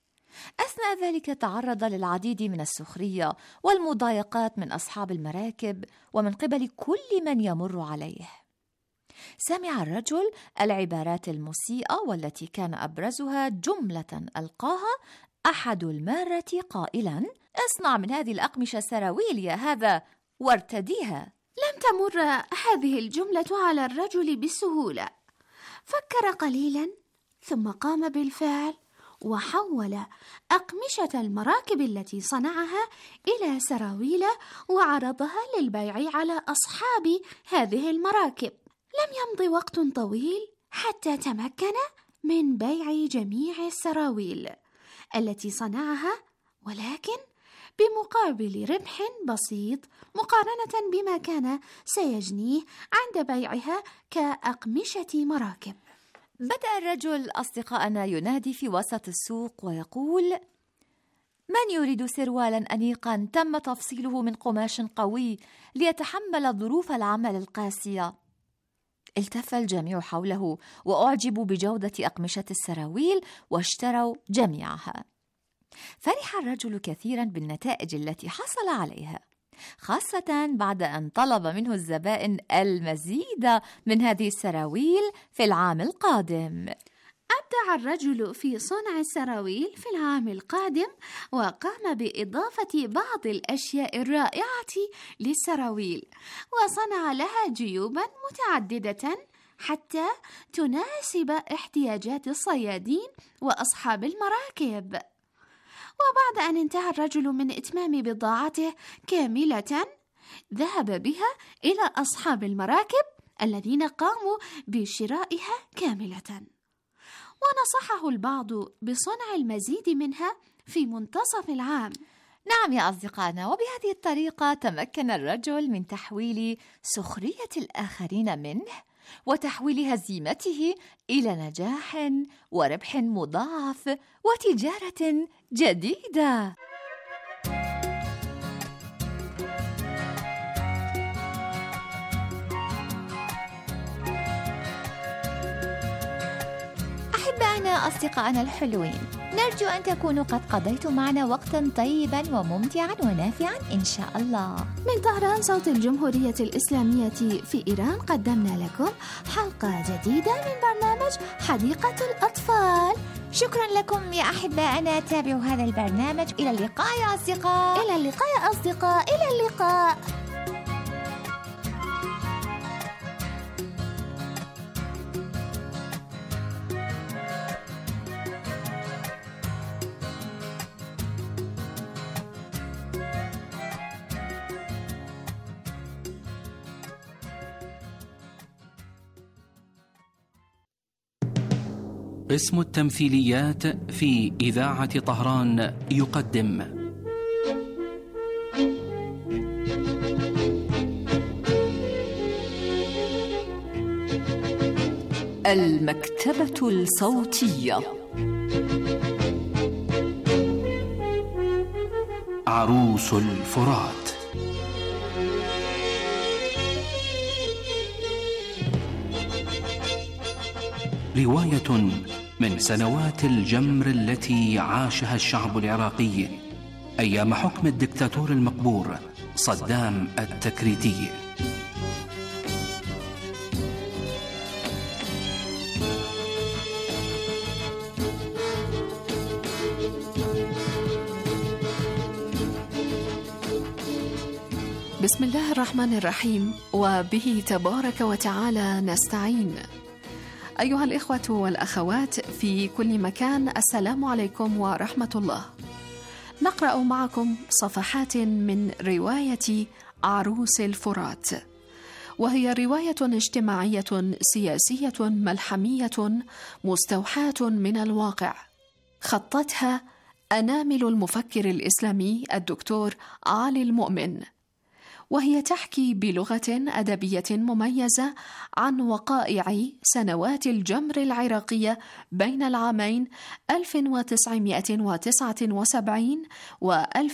Speaker 7: أثناء ذلك تعرض للعديد من السخرية والمضايقات من أصحاب المراكب ومن قبل كل من يمر عليه. سمع الرجل العبارات المسيئة والتي كان أبرزها جملة ألقاها أحد المارة قائلا: اصنع من هذه الأقمشة سراويل يا هذا وارتديها.
Speaker 6: لم تمر هذه الجملة على الرجل بسهولة، فكر قليلا ثم قام بالفعل وحول أقمشة المراكب التي صنعها إلى سراويل وعرضها للبيع على أصحاب هذه المراكب. لم يمض وقت طويل حتى تمكن من بيع جميع السراويل التي صنعها، ولكن بمقابل ربح بسيط مقارنة بما كان سيجنيه عند بيعها كأقمشة مراكب.
Speaker 7: بدأ الرجل أصدقائنا ينادي في وسط السوق ويقول: من يريد سروالا أنيقا تم تفصيله من قماش قوي ليتحمل ظروف العمل القاسية؟ التف الجميع حوله وأعجبوا بجودة أقمشة السراويل واشتروا جميعها. فرح الرجل كثيرا بالنتائج التي حصل عليها، خاصة بعد أن طلب منه الزبائن المزيد من هذه السراويل في العام القادم.
Speaker 6: أبدع الرجل في صنع السراويل في العام القادم، وقام بإضافة بعض الأشياء الرائعة للسراويل، وصنع لها جيوبا متعددة حتى تناسب احتياجات الصيادين وأصحاب المراكب. وبعد أن انتهى الرجل من إتمام بضاعته كاملة، ذهب بها إلى أصحاب المراكب الذين قاموا بشرائها كاملة، ونصحه البعض بصنع المزيد منها في منتصف العام.
Speaker 7: نعم يا أصدقائنا، وبهذه الطريقة تمكن الرجل من تحويل سخرية الآخرين منه وتحويل هزيمته إلى نجاح وربح مضاعف وتجارة جديدة. أحبائنا أصدقائنا الحلوين، نرجو أن تكونوا قد قضيتم معنا وقتا طيبا وممتعا ونافعا إن شاء الله.
Speaker 6: من طهران صوت الجمهورية الإسلامية في إيران قدمنا لكم حلقة جديدة من برنامج حديقة الأطفال.
Speaker 7: شكرا لكم يا أحبائنا، تابعوا هذا البرنامج. إلى اللقاء يا أصدقاء.
Speaker 6: إلى اللقاء يا أصدقاء. إلى اللقاء.
Speaker 13: قسم التمثيليات في إذاعة طهران يقدم
Speaker 7: المكتبة الصوتية.
Speaker 13: عروس الفرات. رواية من سنوات الجمر التي عاشها الشعب العراقي أيام حكم الدكتاتور المقبور صدام التكريتي.
Speaker 2: بسم الله الرحمن الرحيم، وبه تبارك وتعالى نستعين. أيها الإخوة والأخوات في كل مكان، السلام عليكم ورحمة الله. نقرأ معكم صفحات من رواية عروس الفرات، وهي رواية اجتماعية سياسية ملحمية مستوحاة من الواقع،
Speaker 6: خطتها أنامل المفكر الإسلامي الدكتور علي المؤمن، وهي تحكي بلغة أدبية مميزة عن وقائع سنوات الجمر العراقية بين العامين 1979 و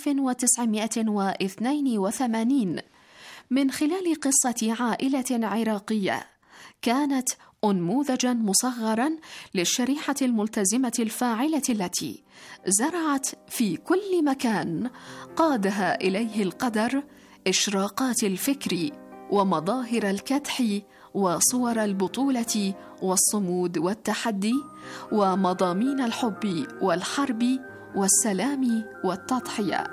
Speaker 6: 1982 من خلال قصة عائلة عراقية كانت أنموذجاً مصغراً للشريحة الملتزمة الفاعلة التي زرعت في كل مكان قادها إليه القدر إشراقات الفكر ومظاهر الكدح وصور البطولة والصمود والتحدي ومضامين الحب والحرب والسلام والتضحية.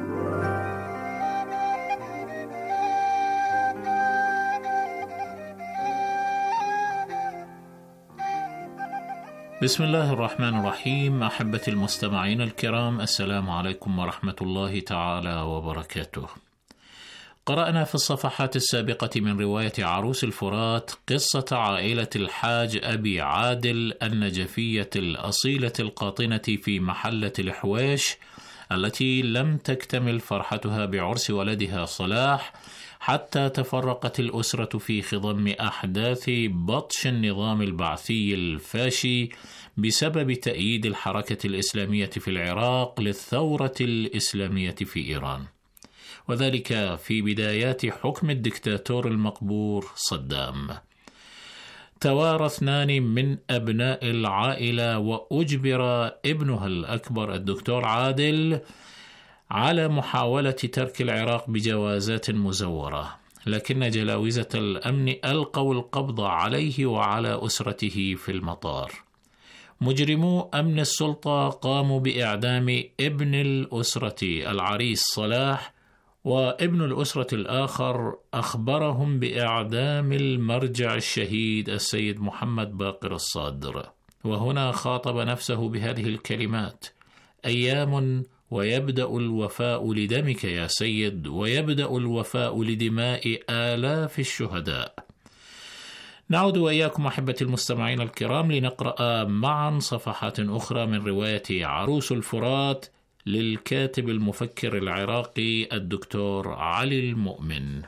Speaker 14: بسم الله الرحمن الرحيم. أحبتي المستمعين الكرام، السلام عليكم ورحمة الله تعالى وبركاته. قرأنا في الصفحات السابقة من رواية عروس الفرات قصة عائلة الحاج أبي عادل النجفية الأصيلة القاطنة في محلة الحويش، التي لم تكتمل فرحتها بعرس ولدها صلاح حتى تفرقت الأسرة في خضم أحداث بطش النظام البعثي الفاشي بسبب تأييد الحركة الإسلامية في العراق للثورة الإسلامية في إيران، وذلك في بدايات حكم الدكتاتور المقبور صدام. توارى اثنان من أبناء العائلة وأجبر ابنها الأكبر الدكتور عادل على محاولة ترك العراق بجوازات مزورة، لكن جلاوزة الأمن ألقوا القبض عليه وعلى أسرته في المطار. مجرمو أمن السلطة قاموا بإعدام ابن الأسرة العريس صلاح، وابن الأسرة الآخر أخبرهم بإعدام المرجع الشهيد السيد محمد باقر الصادر، وهنا خاطب نفسه بهذه الكلمات: أيام ويبدأ الوفاء لدمك يا سيد، ويبدأ الوفاء لدماء آلاف الشهداء. نعود وإياكم أحبتي المستمعين الكرام لنقرأ معا صفحات أخرى من رواية عروس الفرات للكاتب المفكر العراقي الدكتور علي المؤمن.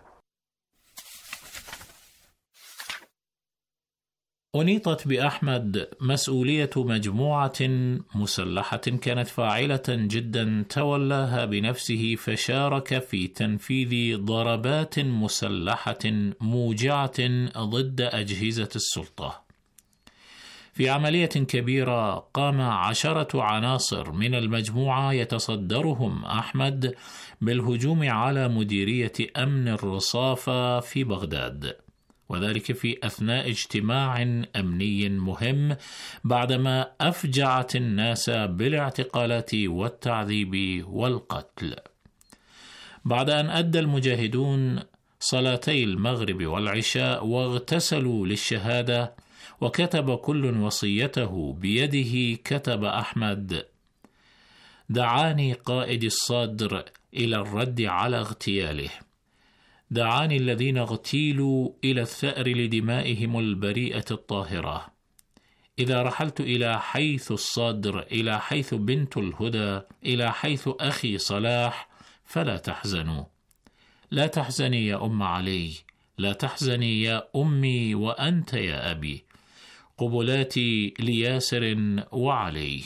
Speaker 14: أنيطت بأحمد مسؤولية مجموعة مسلحة كانت فاعلة جدا تولاها بنفسه، فشارك في تنفيذ ضربات مسلحة موجعة ضد أجهزة السلطة. في عملية كبيرة قام 10 عناصر من المجموعة يتصدرهم أحمد بالهجوم على مديرية أمن الرصافة في بغداد، وذلك في أثناء اجتماع أمني مهم بعدما أفجعت الناس بالاعتقالات والتعذيب والقتل. بعد أن أدى المجاهدون صلاتي المغرب والعشاء واغتسلوا للشهادة وكتب كل وصيته بيده، كتب أحمد: دعاني قائد الصدر إلى الرد على اغتياله، دعاني الذين اغتيلوا إلى الثأر لدمائهم البريئة الطاهرة. إذا رحلت إلى حيث الصدر، إلى حيث بنت الهدى، إلى حيث أخي صلاح، فلا تحزنوا. لا تحزني يا أم علي، لا تحزني يا أمي وأنت يا أبي. قبلاتي لياسر وعلي.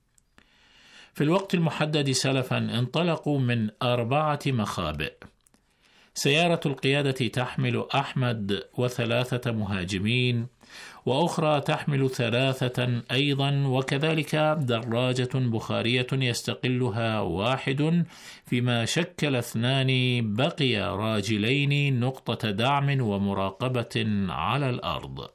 Speaker 14: في الوقت المحدد سلفا انطلقوا من 4 مخابئ. سيارة القيادة تحمل أحمد و3 مهاجمين، وأخرى تحمل 3 أيضا، وكذلك دراجة بخارية يستقلها 1، فيما شكل 2 بقي راجلين نقطة دعم ومراقبة على الأرض.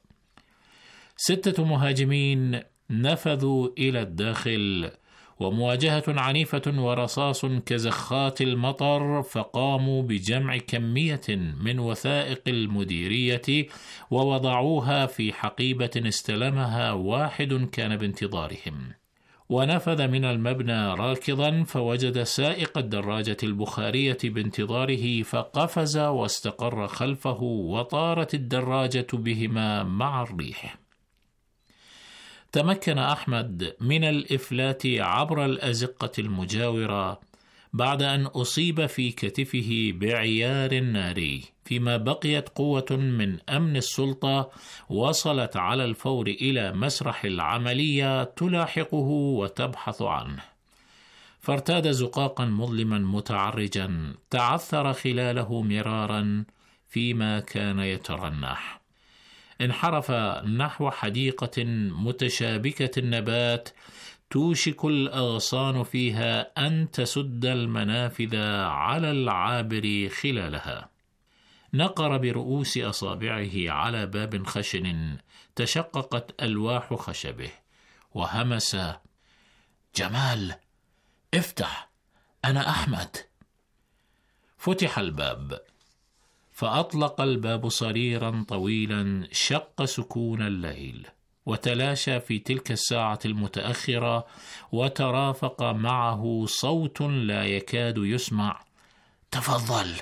Speaker 14: 6 مهاجمين نفذوا إلى الداخل، ومواجهة عنيفة ورصاص كزخات المطر، فقاموا بجمع كمية من وثائق المديرية ووضعوها في حقيبة استلمها 1 كان بانتظارهم، ونفذ من المبنى راكضا فوجد سائق الدراجة البخارية بانتظاره، فقفز واستقر خلفه وطارت الدراجة بهما مع الريح. تمكن أحمد من الإفلات عبر الأزقة المجاورة بعد أن أصيب في كتفه بعيار ناري، فيما بقيت قوة من أمن السلطة وصلت على الفور إلى مسرح العملية تلاحقه وتبحث عنه، فارتاد زقاقا مظلما متعرجا تعثر خلاله مرارا فيما كان يترنح. انحرف نحو حديقة متشابكة النبات توشك الأغصان فيها أن تسد المنافذ على العابر خلالها. نقر برؤوس أصابعه على باب خشن تشققت ألواح خشبه وهمس: جمال، افتح، أنا أحمد. فتح الباب، فأطلق الباب صريرا طويلا شق سكون الليل، وتلاشى في تلك الساعة المتأخرة وترافق معه صوت لا يكاد يسمع: تفضل.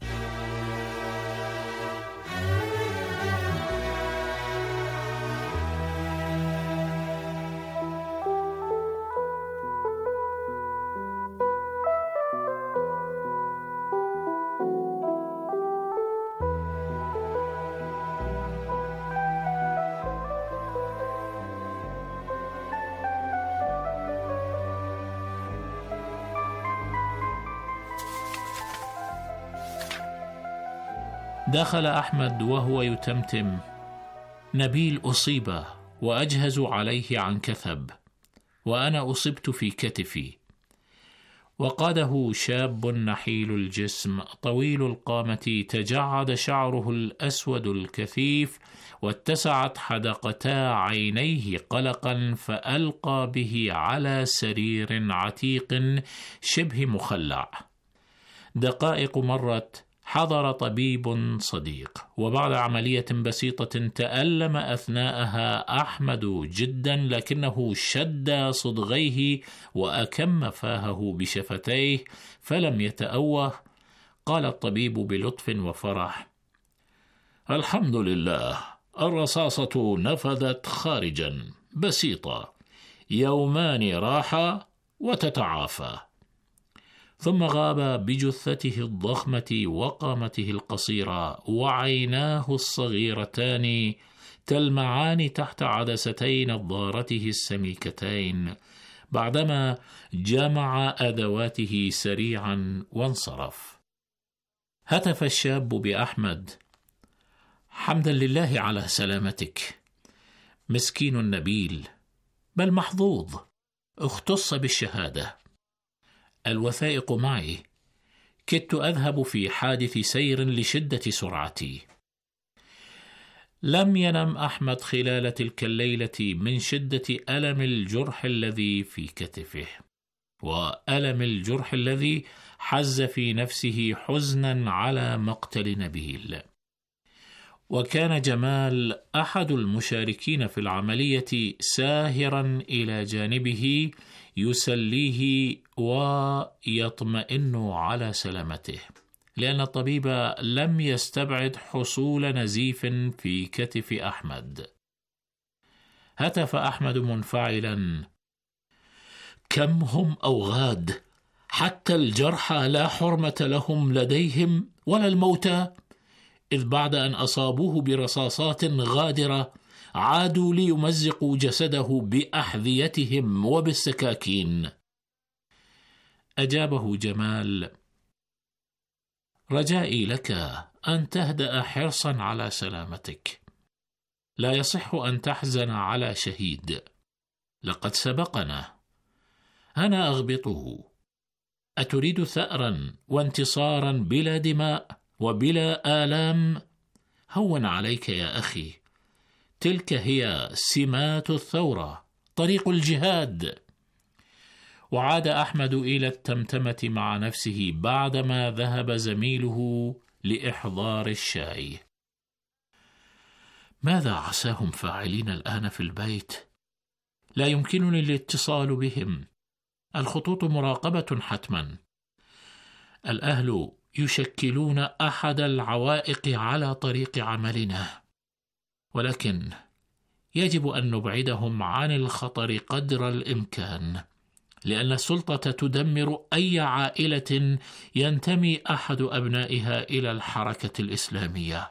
Speaker 14: دخل أحمد وهو يتمتم: نبيل أصيب وأجهز عليه عن كثب، وأنا أصبت في كتفي. وقاده شاب نحيل الجسم طويل القامة تجعد شعره الأسود الكثيف واتسعت حدقتا عينيه قلقا، فألقى به على سرير عتيق شبه مخلع. دقائق مرت، حضر طبيب صديق، وبعد عملية بسيطة تألم أثناءها أحمد جدا، لكنه شد صدغيه وأكم فاهه بشفتيه فلم يتأوه. قال الطبيب بلطف وفرح: الحمد لله، الرصاصة نفذت خارجا، بسيطة، يومان راحة وتتعافى. ثم غاب بجثته الضخمة وقامته القصيرة، وعيناه الصغيرتان تلمعان تحت عدستي نظارته السميكتين، بعدما جمع أدواته سريعا وانصرف. هتف الشاب بأحمد: حمدا لله على سلامتك، مسكين نبيل، بل محظوظ، اختص بالشهادة. الوثائق معي، كدت أذهب في حادث سير لشدة سرعتي. لم ينم أحمد خلال تلك الليلة من شدة ألم الجرح الذي في كتفه، وألم الجرح الذي حز في نفسه حزنا على مقتل نبيل. وكان جمال أحد المشاركين في العملية ساهرا إلى جانبه يسليه ويطمئن على سلامته، لأن الطبيب لم يستبعد حصول نزيف في كتف أحمد. هتف أحمد منفعلا: كم هم أوغاد، حتى الجرحى لا حرمة لهم لديهم ولا الموتى، إذ بعد أن أصابوه برصاصات غادرة عادوا ليمزقوا جسده بأحذيتهم وبالسكاكين. أجابه جمال: رجائي لك أن تهدأ حرصا على سلامتك، لا يصح أن تحزن على شهيد، لقد سبقنا، أنا أغبطه. أتريد ثأرا وانتصارا بلا دماء وبلا آلام؟ هون عليك يا أخي، تلك هي سمات الثورة، طريق الجهاد. وعاد أحمد إلى التمتمة مع نفسه بعدما ذهب زميله لإحضار الشاي. ماذا عساهم فاعلين الآن في البيت؟ لا يمكنني الاتصال بهم، الخطوط مراقبة حتما. الأهل يشكلون أحد العوائق على طريق عملنا، ولكن يجب أن نبعدهم عن الخطر قدر الإمكان، لأن السلطة تدمر أي عائلة ينتمي أحد أبنائها إلى الحركة الإسلامية.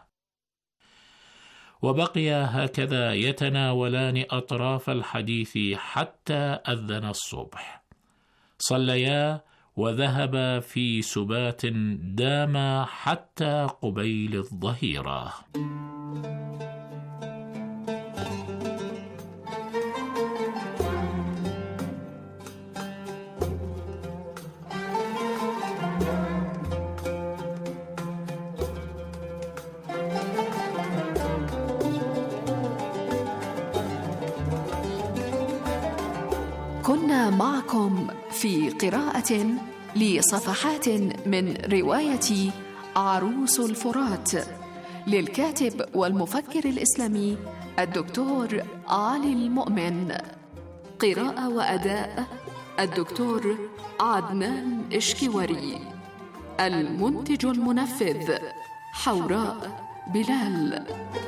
Speaker 14: وبقيا هكذا يتناولان أطراف الحديث حتى أذن الصبح، صليا وذهبا في سبات دام حتى قبيل الظهيرة.
Speaker 2: كنا معكم في قراءة لصفحات من رواية عروس الفرات للكاتب والمفكر الإسلامي الدكتور علي المؤمن. قراءة وأداء الدكتور عدنان إشكيوري. المنتج المنفذ حوراء بلال.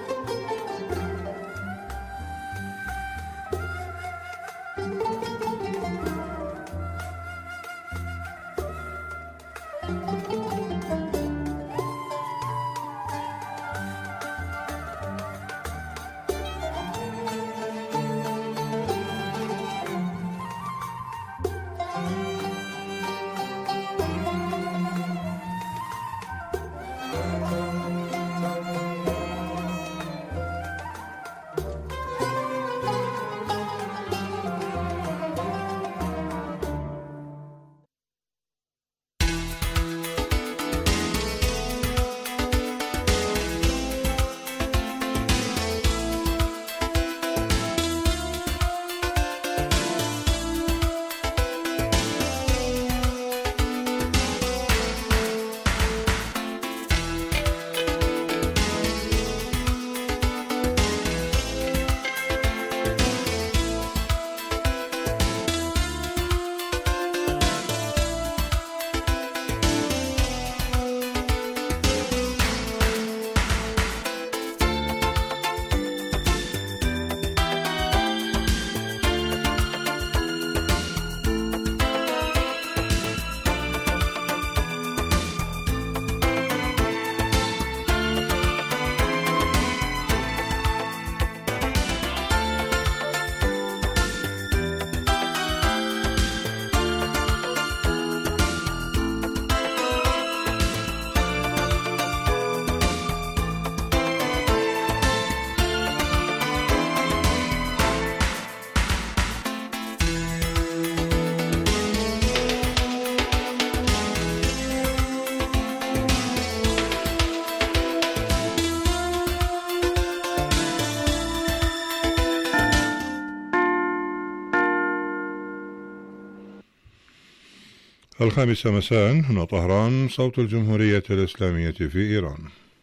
Speaker 1: الخامسة مساء، هنا طهران، صوت الجمهورية الإسلامية في إيران.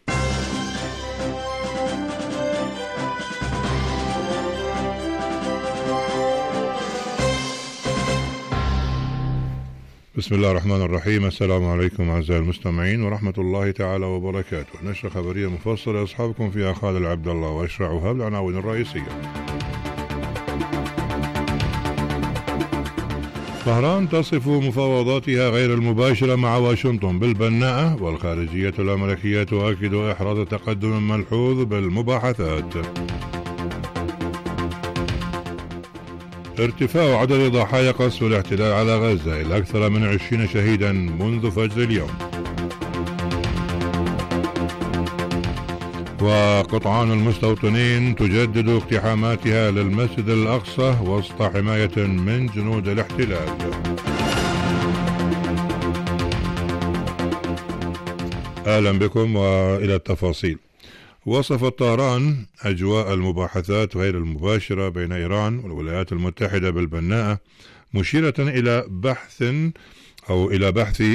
Speaker 1: بسم الله الرحمن الرحيم. السلام عليكم أعزائي المستمعين ورحمة الله تعالى وبركاته. نشرة خبرية مفصلة أصحابكم فيها خالد عبد الله وأشرعها بالعناوين الرئيسية. طهران تصف مفاوضاتها غير المباشرة مع واشنطن بالبناءة، والخارجية الأمريكية تؤكد إحراز تقدم ملحوظ بالمباحثات. ارتفاع عدد ضحايا قصف الاحتلال على غزة إلى أكثر من 20 شهيدا منذ فجر اليوم. وقطعان المستوطنين تجدد اقتحاماتها للمسجد الأقصى وسط حماية من جنود الاحتلال. أهلا بكم وإلى التفاصيل. وصفت طهران أجواء المباحثات غير المباشرة بين إيران والولايات المتحدة بالبناءة، مشيرة إلى بحث